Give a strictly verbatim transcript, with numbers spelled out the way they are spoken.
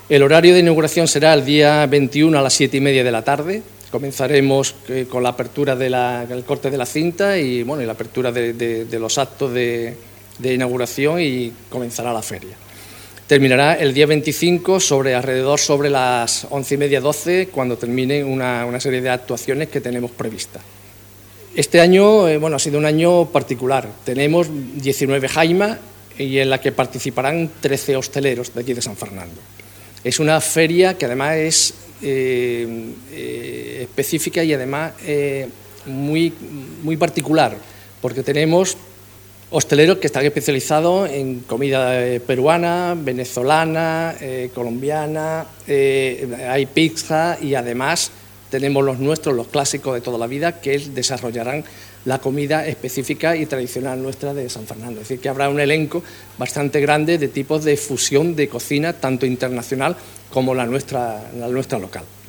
El horario de inauguración será el día veintiuno a las siete y media de la tarde. Comenzaremos eh, con la apertura del corte de la cinta y, bueno, y la apertura de, de, de los actos de, de inauguración, y comenzará la feria. Terminará el día veinticinco sobre alrededor sobre las once y media, doce, cuando termine una, una serie de actuaciones que tenemos previstas. Este año eh, bueno, ha sido un año particular. Tenemos diecinueve jaimas y en la que participarán trece hosteleros de aquí de San Fernando. Es una feria que además es eh, eh, específica y además eh, muy, muy particular, porque tenemos hosteleros que están especializados en comida eh, peruana, venezolana, eh, colombiana, eh, hay pizza, y además tenemos los nuestros, los clásicos de toda la vida, que desarrollarán la comida específica y tradicional nuestra de San Fernando. Es decir, que habrá un elenco bastante grande de tipos de fusión de cocina, tanto internacional como la nuestra, la nuestra local.